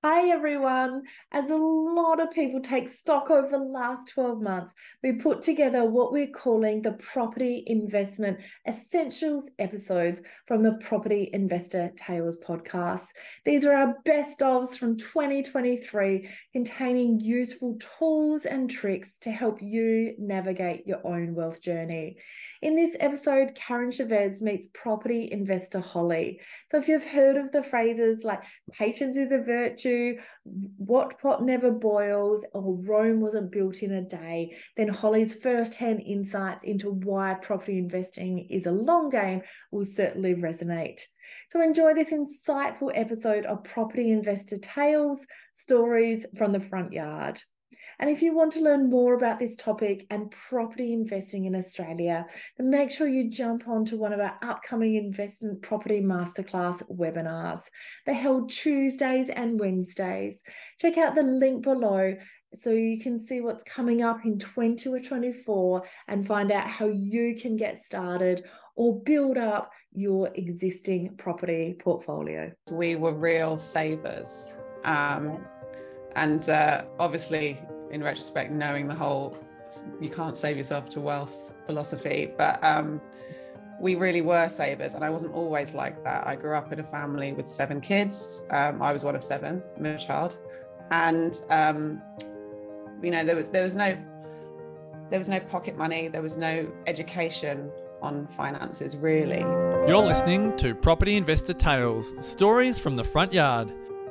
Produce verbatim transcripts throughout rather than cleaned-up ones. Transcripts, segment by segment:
Hi everyone. As a lot of people take stock over the last twelve months, we put together what we're calling the Property Investment Essentials episodes from the Property Investor Tales podcast. These are our best ofs from twenty twenty-three, containing useful tools and tricks to help you navigate your own wealth journey. In this episode, Karen Chavez meets property investor Holly. So if you've heard of the phrases like patience is a virtue, what pot never boils, or Rome wasn't built in a day, then Holly's first-hand insights into why property investing is a long game will certainly resonate. So enjoy this insightful episode of Property Investor Tales, Stories from the Front Yard. And if you want to learn more about this topic and property investing in Australia, then make sure you jump onto one of our upcoming investment property masterclass webinars. They're held Tuesdays and Wednesdays. Check out the link below so you can see what's coming up in twenty twenty-four and find out how you can get started or build up your existing property portfolio. We were real savers. Um, Yes. And uh, obviously, in retrospect, knowing the whole you can't save yourself to wealth philosophy, but um, we really were savers. And I wasn't always like that. I grew up in a family with seven kids. Um, I was one of seven, middle child. And, um, you know, there, there was no, there was no pocket money. There was no education on finances, really. You're listening to Property Investor Tales, Stories from the Front Yard.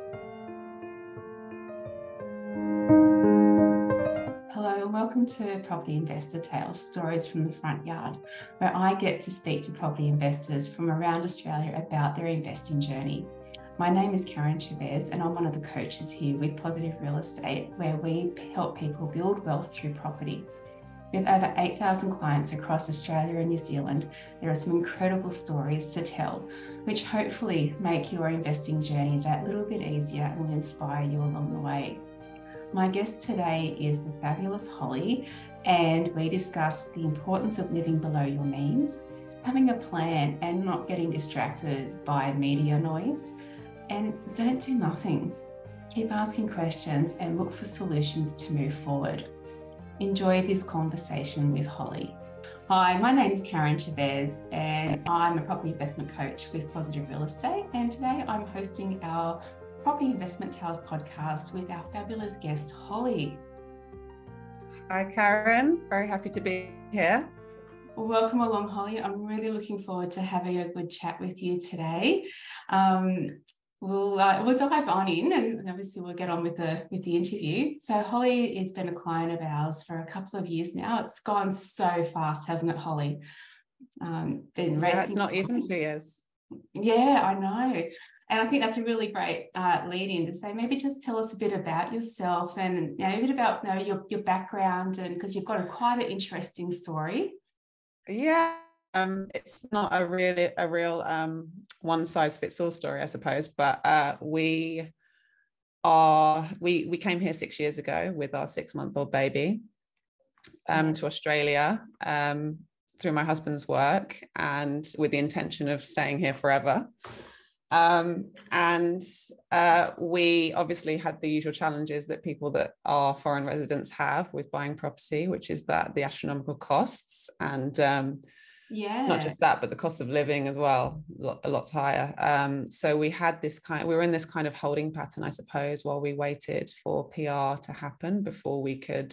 Welcome to Property Investor Tales, Stories from the Front Yard, where I get to speak to property investors from around Australia about their investing journey. My name is Karen Chavez, and I'm one of the coaches here with Positive Real Estate, where we help people build wealth through property. With over eight thousand clients across Australia and New Zealand, there are some incredible stories to tell, which hopefully make your investing journey that little bit easier and will inspire you along the way. My guest today is the fabulous Holly, and we discuss the importance of living below your means, having a plan and not getting distracted by media noise, and don't do nothing. Keep asking questions and look for solutions to move forward. Enjoy this conversation with Holly. Hi, my name is Karen Chavez, and I'm a property investment coach with Positive Real Estate, and today I'm hosting our Property Investment Tales podcast with our fabulous guest, Holly. Hi, Karen. Very happy to be here. Well, welcome along, Holly. I'm really looking forward to having a good chat with you today. Um, we'll uh, we'll dive on in, and obviously we'll get on with the with the interview. So, Holly has been a client of ours for a couple of years now. It's gone so fast, hasn't it, Holly? Um, been Yeah, racing. it's not even two years. Yeah, I know. And I think that's a really great uh, lead in to say, maybe just tell us a bit about yourself and you know, a bit about you know, your, your background, and because you've got a quite an interesting story. Yeah, um, it's not a really a real um, one size fits all story, I suppose. But uh, we are we we came here six years ago with our six month old baby um, Yeah. to Australia um, through my husband's work, and with the intention of staying here forever. Um, and uh, we obviously had the usual challenges that people that are foreign residents have with buying property, which is that the astronomical costs and um, Yeah. not just that, but the cost of living as well, a lot's higher. Um, so we had this kind, we were in this kind of holding pattern, I suppose, while we waited for P R to happen before we could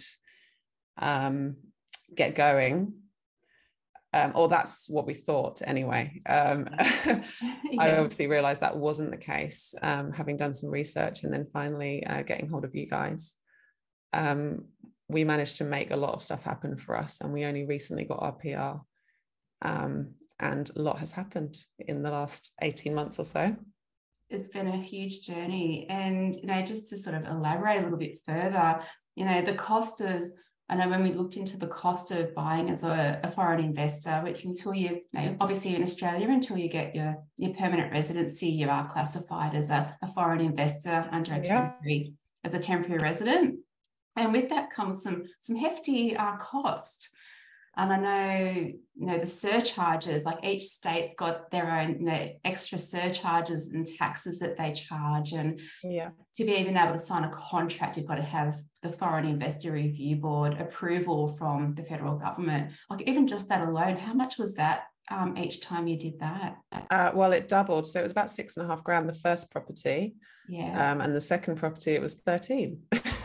um, get going. Um, or that's what we thought anyway. Um, Yeah. I obviously realized that wasn't the case, um, having done some research and then finally uh, getting hold of you guys. Um, we managed to make a lot of stuff happen for us, and we only recently got our P R. Um, and a lot has happened in the last eighteen months or so. It's been a huge journey. And, you know, just to sort of elaborate a little bit further, you know, the cost is, I know when we looked into the cost of buying as a, a foreign investor, which until you, you know, obviously in Australia, until you get your, your permanent residency, you are classified as a, a foreign investor under a Yeah. temporary, as a temporary resident. And with that comes some, some hefty uh, cost. And I know, you know, the surcharges, like each state's got their own, you know, extra surcharges and taxes that they charge. And yeah, to be even able to sign a contract, you've got to have the Foreign Investor Review Board approval from the federal government. Like even just that alone, how much was that um, each time you did that? Uh, well, it doubled. So it was about six and a half grand the first property. Yeah. Um, and the second property, it was thirteen.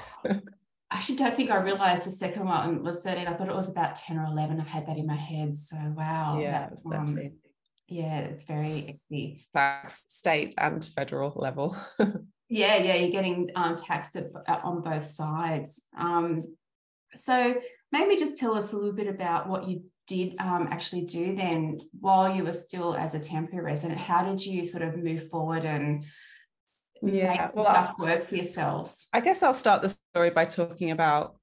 I actually don't think I realised the second one was thirteen. I thought it was about ten or eleven. I had that in my head. So wow. Yeah, that's, it was thirteen. Um, yeah, it's very easy. Tax, state and federal level. Yeah, yeah, you're getting um, taxed on both sides. Um, so maybe just tell us a little bit about what you did um, actually do then while you were still as a temporary resident. How did you sort of move forward and yeah, make some well, stuff work for yourselves? I guess I'll start the story by talking about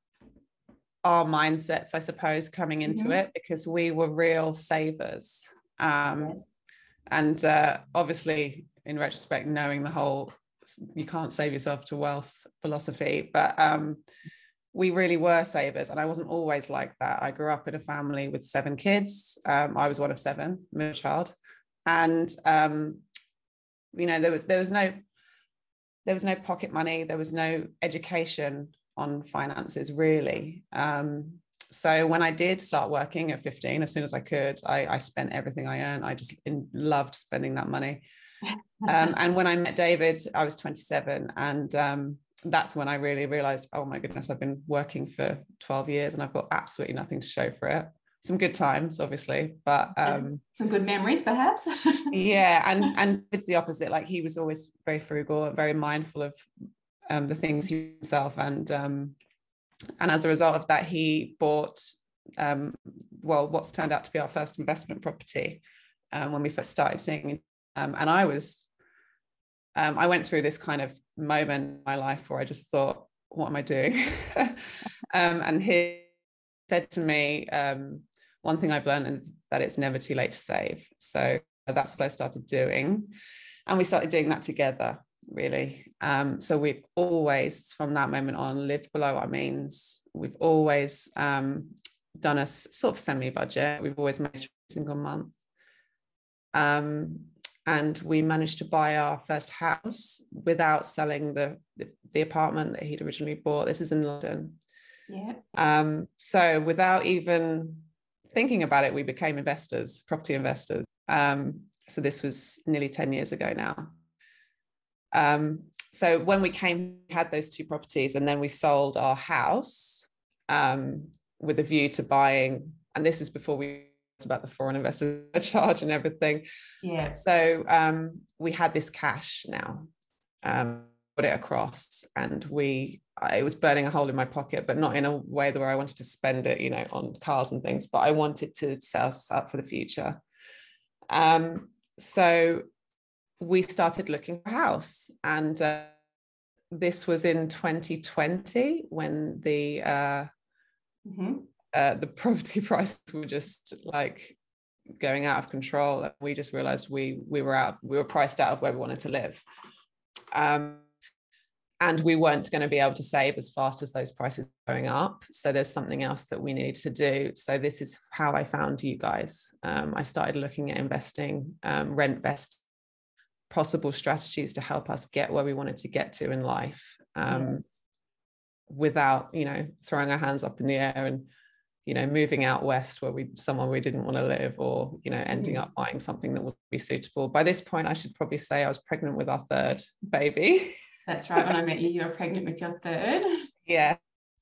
our mindsets, I suppose, coming into mm-hmm. it, because we were real savers. Um, yes. And uh, obviously, in retrospect, knowing the whole you can't save yourself to wealth philosophy, but um, we really were savers. And I wasn't always like that. I grew up in a family with seven kids. Um, I was one of seven, middle child. And, um, you know, there was, there was no There was no pocket money. There was no education on finances, really. Um, so when I did start working at fifteen, as soon as I could, I, I spent everything I earned. I just in, loved spending that money. Um, and when I met David, I was twenty-seven. And um, that's when I really realized, oh my goodness, I've been working for twelve years and I've got absolutely nothing to show for it. Some good times, obviously, but um some good memories perhaps. Yeah, and and it's the opposite. Like he was always very frugal and very mindful of um the things himself, and um and as a result of that, he bought um well what's turned out to be our first investment property um when we first started seeing um and I was um I went through this kind of moment in my life where I just thought, what am I doing? um and he said to me, um one thing I've learned is that it's never too late to save. So that's what I started doing. And we started doing that together, really. Um, so we've always, from that moment on, lived below our means. We've always um, done a sort of semi-budget. We've always made a single month. Um, and we managed to buy our first house without selling the, the, the apartment that he'd originally bought. This is in London. Yeah. Um, so without even thinking about it, we became investors, property investors. Um, so this was nearly ten years ago now. Um, so when we came, we had those two properties, and then we sold our house um, with a view to buying, and this is before we about the foreign investor charge and everything. Yeah. So um, we had this cash now, um, put it across, and we it was burning a hole in my pocket, but not in a way where I wanted to spend it, you know, on cars and things, but I wanted to set us up for the future. Um, so we started looking for a house, and uh, this was in twenty twenty when the uh, mm-hmm. uh, the property prices were just like going out of control. We just realized we we were out, we were priced out of where we wanted to live. Um, And we weren't going to be able to save as fast as those prices going up. So there's something else that we needed to do. So this is how I found you guys. Um, I started looking at investing, um, RentVest, possible strategies to help us get where we wanted to get to in life, um, yes. without, you know, throwing our hands up in the air and, you know, moving out west where we somewhere we didn't want to live, or, you know, ending up buying something that would be suitable. By this point, I should probably say I was pregnant with our third baby. That's right. When I met you, you were pregnant with your third. Yeah.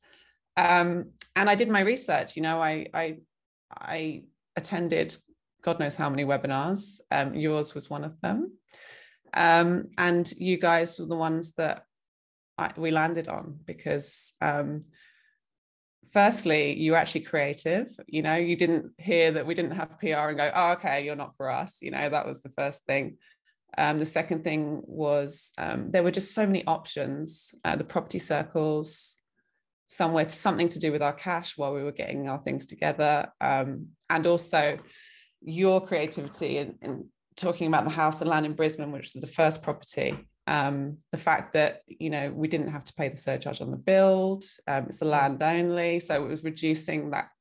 Um, and I did my research. You know, I I I attended God knows how many webinars. Um, yours was one of them. Um, and you guys were the ones that I, we landed on because um, firstly, you were actually creative. You know, you didn't hear that we didn't have P R and go, oh, okay, you're not for us. You know, that was the first thing. Um, the second thing was um, there were just so many options, uh, the property circles, somewhere to something to do with our cash while we were getting our things together. Um, and also your creativity in, in talking about the house and land in Brisbane, which was the first property. Um, the fact that, you know, we didn't have to pay the surcharge on the build, um, it's the land only. So it was reducing that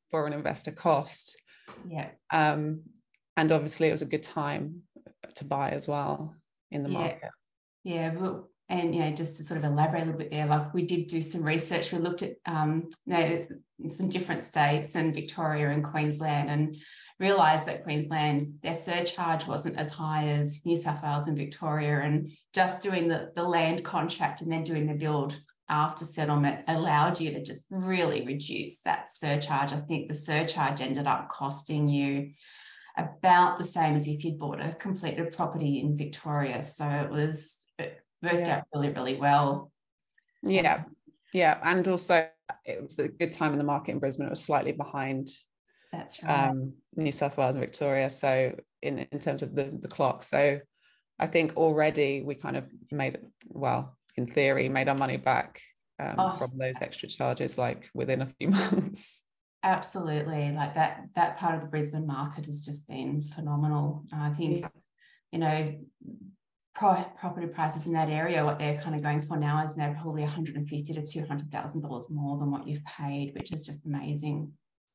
foreign investor cost. Yeah. Um, and obviously it was a good time to buy as well in the yeah. market. Yeah, well, and you know, just to sort of elaborate a little bit there, like we did do some research. We looked at um, you know, some different states and Victoria and Queensland, and realised that Queensland, their surcharge wasn't as high as New South Wales and Victoria, and just doing the, the land contract and then doing the build after settlement allowed you to just really reduce that surcharge. I think the surcharge ended up costing you about the same as if you'd bought a completed property in Victoria. So it was, it worked yeah. out really, really well. Yeah. Yeah. And also it was a good time in the market in Brisbane. It was slightly behind That's right. um, New South Wales and Victoria. So in, in terms of the, the clock. So I think already we kind of made, well, in theory, made our money back um, oh. from those extra charges, like within a few months. Absolutely. Like that, that part of the Brisbane market has just been phenomenal. I think, yeah. you know, pro- property prices in that area, what they're kind of going for now is they're probably one hundred fifty thousand to two hundred thousand dollars more than what you've paid, which is just amazing.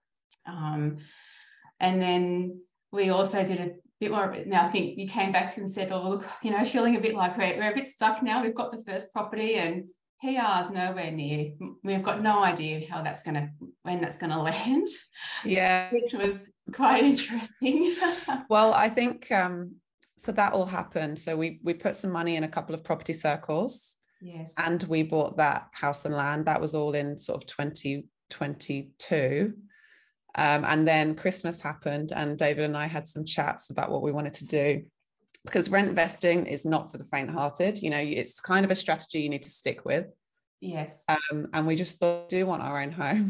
Um, and then we also did a bit more. Now I think you came back and said, oh, look, you know, feeling a bit like we're, we're a bit stuck now. We've got the first property and P R's nowhere near. We've got no idea how that's going to, when that's going to land. Yeah. Which was quite interesting. Well, I think, um, so that all happened. So we, we put some money in a couple of property circles. Yes. And we bought that house and land. That was all in sort of twenty twenty-two. Um, and then Christmas happened and David and I had some chats about what we wanted to do, because rent investing is not for the faint-hearted. You know, it's kind of a strategy you need to stick with. Yes. Um, and we just thought, we do want our own home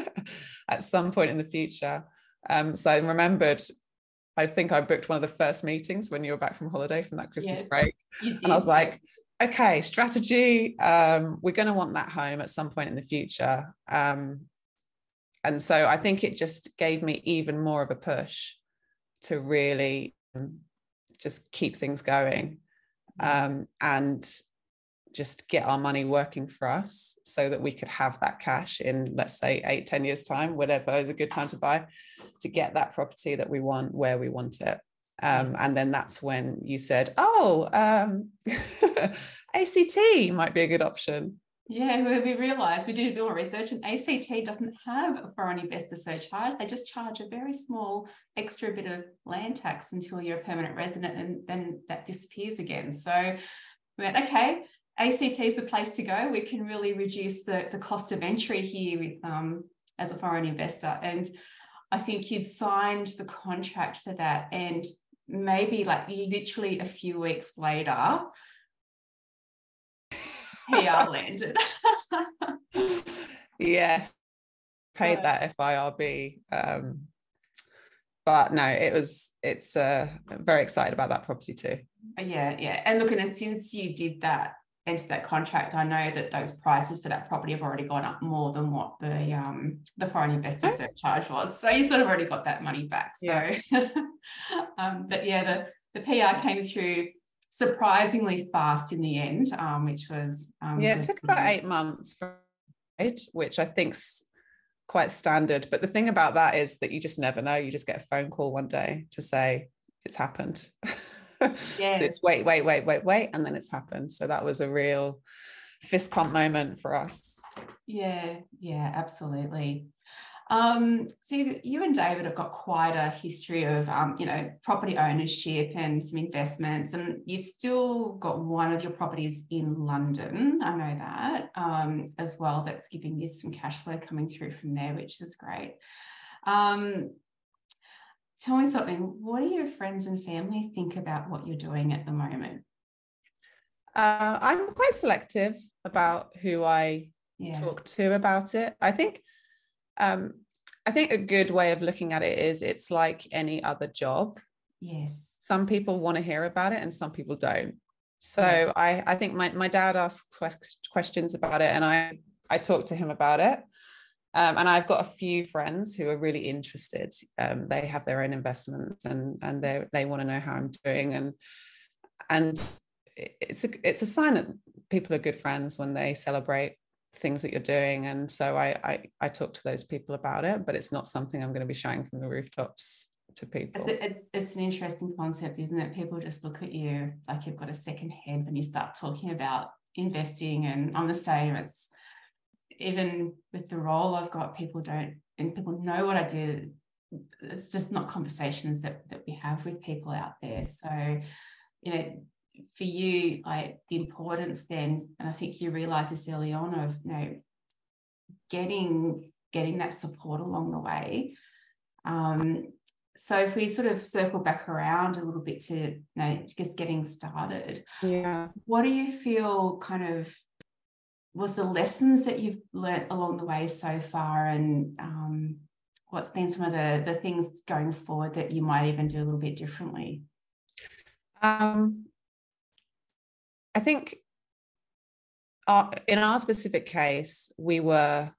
at some point in the future. Um, so I remembered, I think I booked one of the first meetings when you were back from holiday from that Christmas yes, break. And I was like, okay, strategy. Um, we're going to want that home at some point in the future. Um, and so I think it just gave me even more of a push to really um, just keep things going um, and just get our money working for us so that we could have that cash in, let's say, eight, ten years time, whatever is a good time to buy, to get that property that we want where we want it. Um, and then that's when you said, oh, um, A C T might be a good option. Yeah, we realised, we did a bit more research, and A C T doesn't have a foreign investor surcharge. They just charge a very small extra bit of land tax until you're a permanent resident, and then that disappears again. So we went, okay, A C T is the place to go. We can really reduce the, the cost of entry here with, um, as a foreign investor. And I think you'd signed the contract for that, and maybe like literally a few weeks later, P R landed. Yes, paid yeah. that F I R B. Um, but no, it was, it's uh, very excited about that property too. Yeah, yeah. And look, and since you did that, enter that contract, I know that those prices for that property have already gone up more than what the um the foreign investor oh. surcharge was. So you sort of already got that money back. So yeah. um, but yeah, the, the P R came through surprisingly fast in the end, um, which was um, yeah, it took about eight months for it, which I think's quite standard. But the thing about that is that you just never know. You just get a phone call one day to say it's happened. Yeah. So it's wait, wait, wait, wait, wait, and then it's happened. So that was a real fist pump moment for us. Yeah, yeah, absolutely. Um, so you and David have got quite a history of, um, you know, property ownership and some investments, and you've still got one of your properties in London, I know that, um, as well, that's giving you some cash flow coming through from there, which is great. Um, tell me something, what do your friends and family think about what you're doing at the moment? Uh, I'm quite selective about who I yeah. talk to about it. I think Um, I think a good way of looking at it is it's like any other job. Yes. Some people want to hear about it and some people don't. So yeah. I, I think my, my dad asks questions about it, and I, I talk to him about it. Um, and I've got a few friends who are really interested. Um, they have their own investments and, and they they want to know how I'm doing. And, and it's a, it's a sign that people are good friends when they celebrate things that you're doing. And so I, I I talk to those people about it, but it's not something I'm going to be showing from the rooftops to people. It's, it's it's an interesting concept, isn't it? People just look at you like you've got a second head when you start talking about investing. And I'm the same. It's even with the role I've got, people don't, and people know what I do. It's just not conversations that, that we have with people out there. So, you know, for you, like the importance then, and I think you realize this early on, of, you know, getting getting that support along the way. Um, so if we sort of circle back around a little bit to, you know, just getting started, yeah, what do you feel kind of was the lessons that you've learnt along the way so far, and um, what's been some of the, the things going forward that you might even do a little bit differently? Um, I think our, in our specific case, we were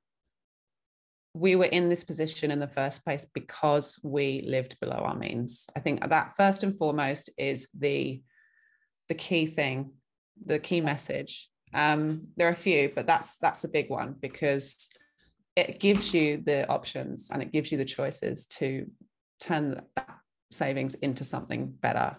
we were in this position in the first place because we lived below our means. I think that first and foremost is the the key thing, the key message. Um, there are a few, but that's that's a big one, because it gives you the options and it gives you the choices to turn that savings into something better.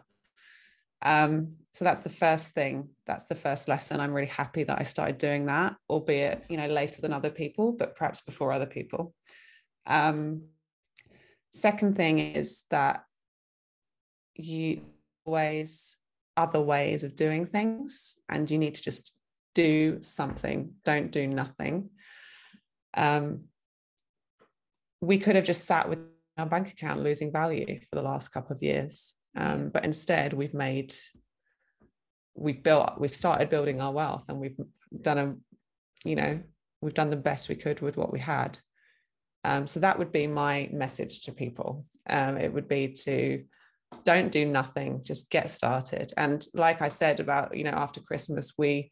Um, so that's the first thing. That's the first lesson. I'm really happy that I started doing that, albeit, you know, later than other people, but perhaps before other people. Um, second thing is that you always other ways of doing things, and you need to just do something. Don't do nothing. Um, we could have just sat with our bank account losing value for the last couple of years. Um, but instead we've made, we've built, we've started building our wealth, and we've done a, you know, we've done the best we could with what we had. Um, so that would be my message to people. Um, it would be to don't do nothing, just get started. And like I said about, you know, after Christmas, we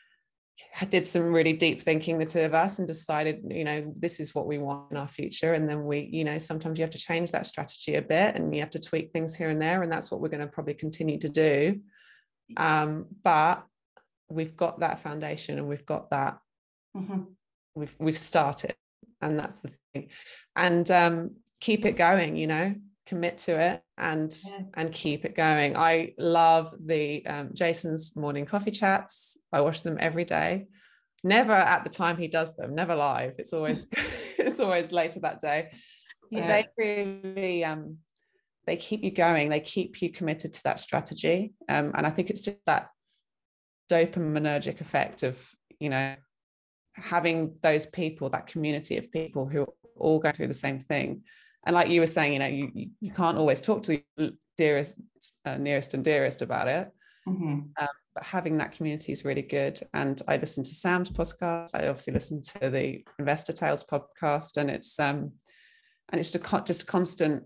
did some really deep thinking, the two of us, and decided, you know, this is what we want in our future. And then we, you know, sometimes you have to change that strategy a bit, and you have to tweak things here and there. And that's what we're going to probably continue to do. Um, but we've got that foundation, and we've got that, mm-hmm. we've, we've started, and that's the thing. And um, keep it going, you know, commit to it, and yeah. and keep it going. I love the um, Jason's morning coffee chats. I watch them every day. Never at the time he does them, never live. It's always it's always later that day. But yeah. they really um, they keep you going. They keep you committed to that strategy. Um, and I think it's just that dopaminergic effect of, you know, having those people, that community of people who all go through the same thing. And like you were saying, you know, you, you can't always talk to your dearest, uh, nearest and dearest about it. Mm-hmm. Um, but having that community is really good. And I listen to Sam's podcast. I obviously listen to the Investor Tales podcast, and it's um, and it's just a, just a constant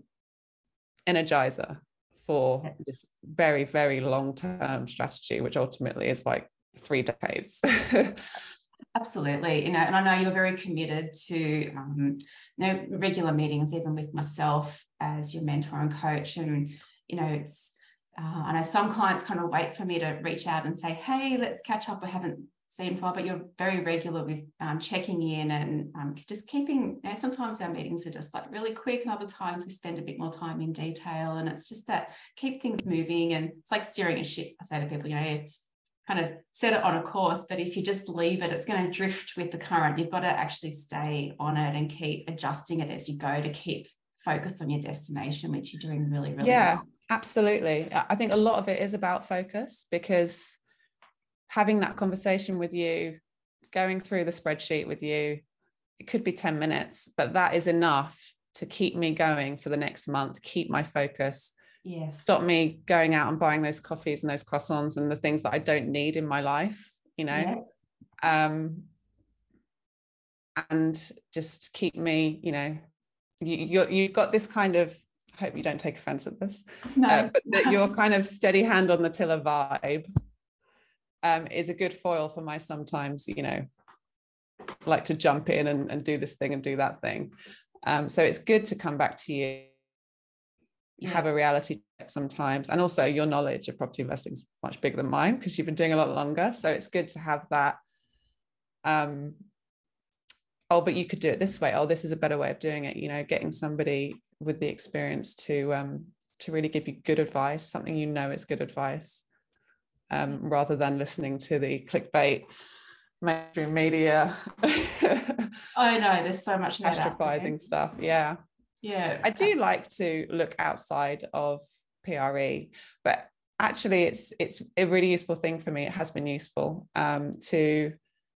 energizer for this very, very long-term strategy, which ultimately is like three decades. Absolutely, you know, and I know you're very committed to um, you know, regular meetings, even with myself as your mentor and coach. And you know, it's uh, I know some clients kind of wait for me to reach out and say, "Hey, let's catch up. I haven't seen for," but you're very regular with um, checking in and um, just keeping. You know, sometimes our meetings are just like really quick, and other times we spend a bit more time in detail. And it's just that keep things moving, and it's like steering a ship. I say to people, you know, kind of set it on a course, but if you just leave it, it's going to drift with the current. You've got to actually stay on it and keep adjusting it as you go to keep focused on your destination, which you're doing really, really yeah, well. Absolutely. I think a lot of it is about focus, because having that conversation with you, going through the spreadsheet with you, it could be ten minutes, but that is enough to keep me going for the next month, keep my focus. Yes. Stop me going out and buying those coffees and those croissants and the things that I don't need in my life, you know, yeah. um, and just keep me, you know, you, you're, you've got this kind of, I hope you don't take offense at this, no. uh, but that your kind of steady hand on the tiller vibe um, is a good foil for my sometimes, you know, like to jump in and, and do this thing and do that thing. Um, so it's good to come back to you. Yeah. Have a reality check sometimes, and also your knowledge of property investing is much bigger than mine because you've been doing a lot longer, so it's good to have that um oh, but you could do it this way. Oh, this is a better way of doing it. You know, getting somebody with the experience to um, to really give you good advice, something you know is good advice, um, rather than listening to the clickbait mainstream media. Oh no, there's so much catastrophizing stuff. Yeah. Yeah. I do like to look outside of P R E, but actually it's it's a really useful thing for me. It has been useful um, to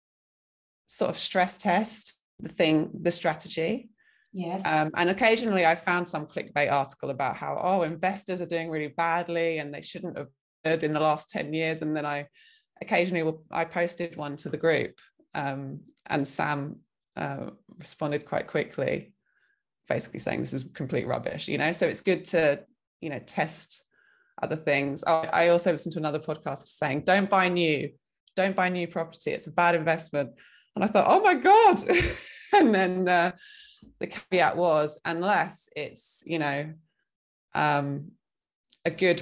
sort of stress test the thing, the strategy. Yes. Um, and occasionally I found some clickbait article about how, oh, investors are doing really badly and they shouldn't have heard in the last ten years. And then I occasionally will, I posted one to the group um, and Sam uh, responded quite quickly, basically saying this is complete rubbish, you know. So it's good to, you know, test other things. Oh, I also listened to another podcast saying, don't buy new, don't buy new property. It's a bad investment. And I thought, oh my God. And then uh, the caveat was, unless it's, you know, um, a good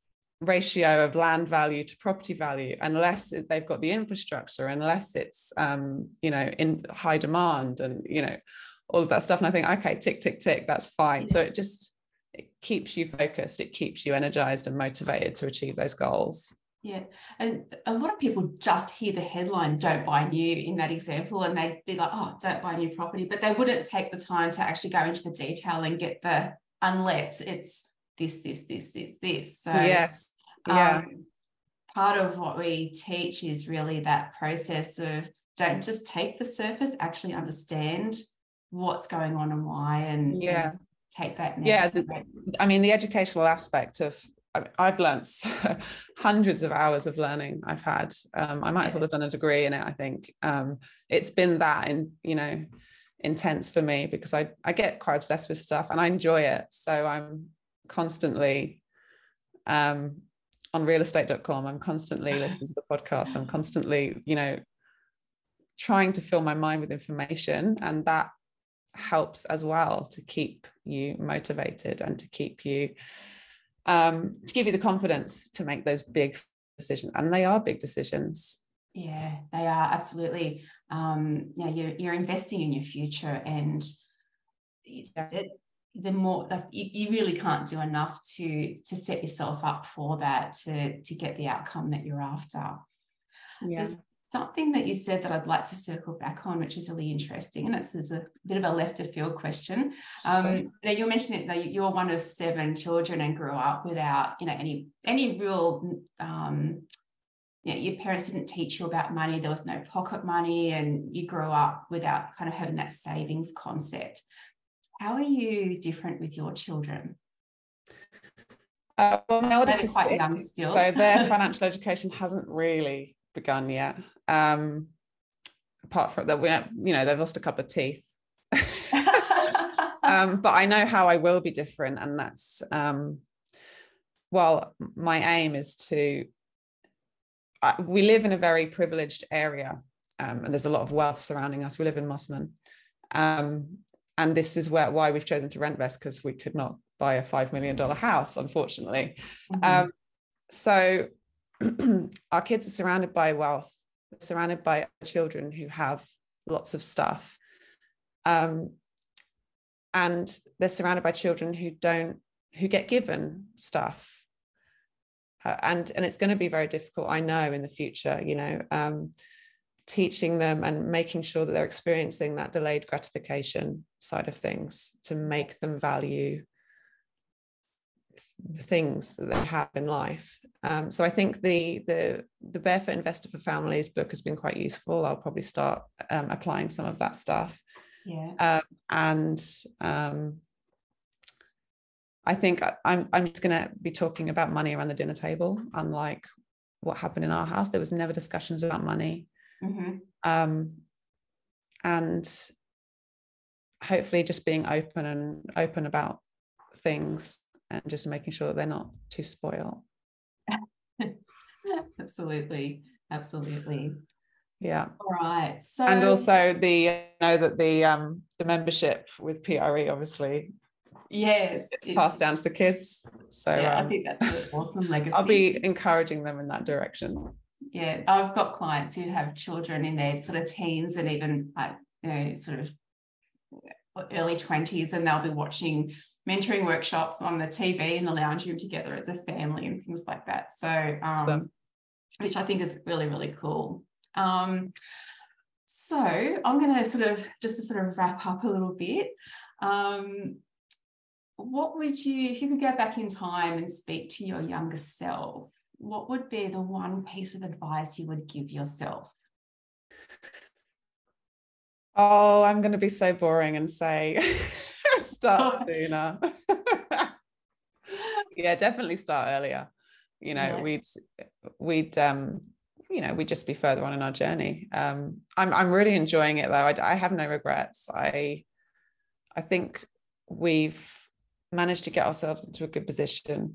ratio of land value to property value, unless they've got the infrastructure, unless it's, um, you know, in high demand and, you know, all of that stuff. And I think, okay, tick, tick, tick, that's fine. So it just, it keeps you focused, it keeps you energized and motivated to achieve those goals. Yeah. And a lot of people just hear the headline, don't buy new, in that example, and they'd be like, oh, don't buy new property. But they wouldn't take the time to actually go into the detail and get the, unless it's this, this, this, this, this. So yes. Yeah. Um, part of what we teach is really that process of don't just take the surface, actually understand what's going on and why, and, yeah. and take that next yeah step. the, I mean the educational aspect of I've learned hundreds of hours of learning I've had. um, I might as well have done a degree in it. I think um, it's been that in you know intense for me because I I get quite obsessed with stuff and I enjoy it, so I'm constantly um, on real estate dot com. I'm constantly listening to the podcast. I'm constantly you know trying to fill my mind with information, and that helps as well to keep you motivated and to keep you um to give you the confidence to make those big decisions, and they are big decisions. Yeah, they are, absolutely. Um you know, you're, you're investing in your future, and it, the more, like, you, you really can't do enough to to set yourself up for that, to to get the outcome that you're after. Yeah. There's something that you said that I'd like to circle back on, which is really interesting, and it's, it's a bit of a left of field question. Um, you know, you mentioned that you're one of seven children and grew up without, you know, any any real, um, you know, your parents didn't teach you about money. There was no pocket money, and you grew up without kind of having that savings concept. How are you different with your children? Uh, well, my eldest is quite six, young still. so their financial education hasn't really begun yet. Um, apart from that, we, you know, they've lost a couple of teeth. um, but I know how I will be different, and that's um, well, my aim is to. Uh, we live in a very privileged area, um, and there's a lot of wealth surrounding us. We live in Mosman, um, and this is where why we've chosen to RentVest, because we could not buy a five million dollar house, unfortunately. Mm-hmm. Um, so. Our kids are surrounded by wealth, surrounded by children who have lots of stuff. Um, and they're surrounded by children who don't, who get given stuff. Uh, and, and it's going to be very difficult, I know, in the future, you know, um, teaching them and making sure that they're experiencing that delayed gratification side of things to make them value the things that they have in life. Um, so I think the the the Barefoot Investor for Families book has been quite useful. I'll probably start um, applying some of that stuff. Yeah. Um, and um, I think I'm I'm just going to be talking about money around the dinner table, unlike what happened in our house. There was never discussions about money. Mm-hmm. Um, and hopefully just being open and open about things, and just making sure that they're not too spoiled. Absolutely, absolutely. Yeah. All right. So, and also the you know that the um the membership with P R E, obviously, yes, it's passed down to the kids. So yeah, um, I think that's an awesome legacy. I'll be encouraging them in that direction. Yeah, I've got clients who have children in their sort of teens and even like you know, sort of early twenties, and they'll be watching mentoring workshops on the T V in the lounge room together as a family and things like that. So, um, so which I think is really, really cool. Um, so I'm going to sort of, just to sort of wrap up a little bit, um, what would you, if you could go back in time and speak to your younger self, what would be the one piece of advice you would give yourself? Oh, I'm going to be so boring and say start sooner. Yeah, definitely start earlier. You know, yeah. we'd we'd um you know we'd just be further on in our journey. Um, I'm I'm really enjoying it though. I, I have no regrets. I I think we've managed to get ourselves into a good position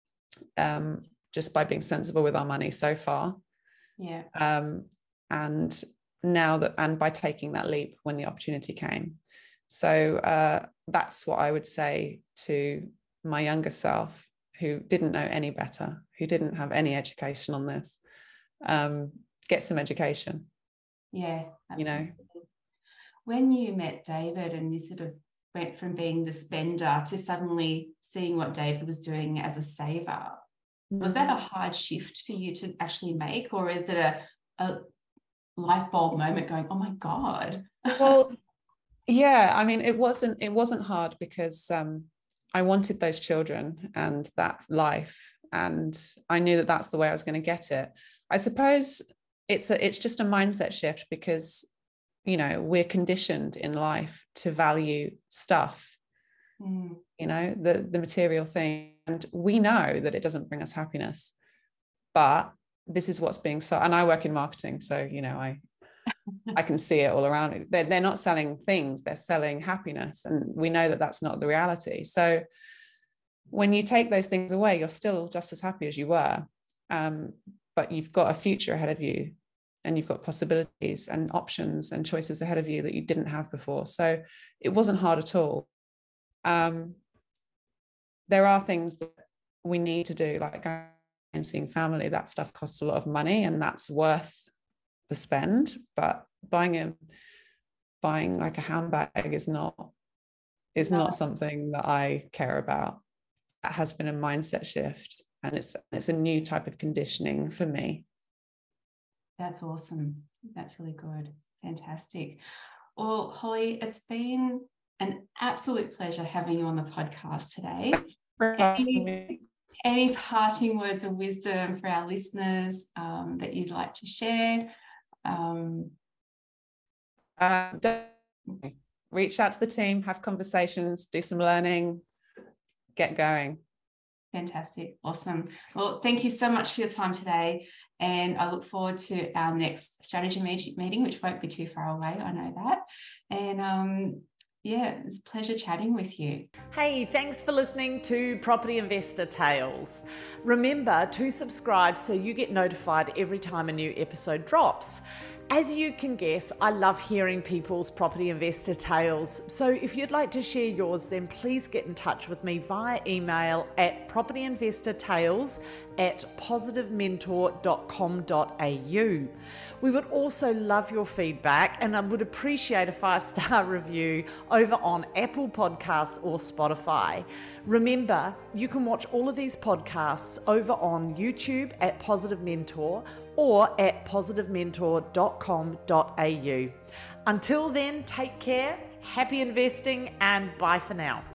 um, just by being sensible with our money so far. Yeah. Um, and now that, and by taking that leap when the opportunity came. So uh, that's what I would say to my younger self, who didn't know any better, who didn't have any education on this. Um, get some education. Yeah, absolutely. You know, when you met David and you sort of went from being the spender to suddenly seeing what David was doing as a saver, mm-hmm. was that a hard shift for you to actually make, or is it a, a light bulb moment going, oh my God? Well, yeah, I mean, it wasn't, it wasn't hard because um, I wanted those children and that life, and I knew that that's the way I was going to get it. I suppose it's a, it's just a mindset shift because, you know, we're conditioned in life to value stuff, mm. you know, the, the material thing. And we know that it doesn't bring us happiness, but this is what's being sold. And I work in marketing, so, you know, I, I can see it all around me. They're, they're not selling things, they're selling happiness. And we know that that's not the reality. So when you take those things away, you're still just as happy as you were. Um, but you've got a future ahead of you. And you've got possibilities and options and choices ahead of you that you didn't have before. So it wasn't hard at all. Um, there are things that we need to do, like going and seeing family. That stuff costs a lot of money, and that's worth the spend. But buying a buying like a handbag is not is not something that I care about. That has been a mindset shift, and it's it's a new type of conditioning for me. That's awesome. That's really good. Fantastic. Well, Holly, it's been an absolute pleasure having you on the podcast today. Any, any parting words of wisdom for our listeners um, that you'd like to share? Um, uh, reach out to the team, have conversations, do some learning, get going. Fantastic. Awesome. Well, thank you so much for your time today. And I look forward to our next strategy meeting, which won't be too far away. I know that. And um, yeah, it's a pleasure chatting with you. Hey, thanks for listening to Property Investor Tales. Remember to subscribe so you get notified every time a new episode drops. As you can guess, I love hearing people's property investor tales. So if you'd like to share yours, then please get in touch with me via email at propertyinvestortales at positive mentor dot com dot a u. We would also love your feedback, and I would appreciate a five-star review over on Apple Podcasts or Spotify. Remember, you can watch all of these podcasts over on YouTube at Positive Mentor or at positive mentor dot com dot a u. Until then, take care, happy investing, and bye for now.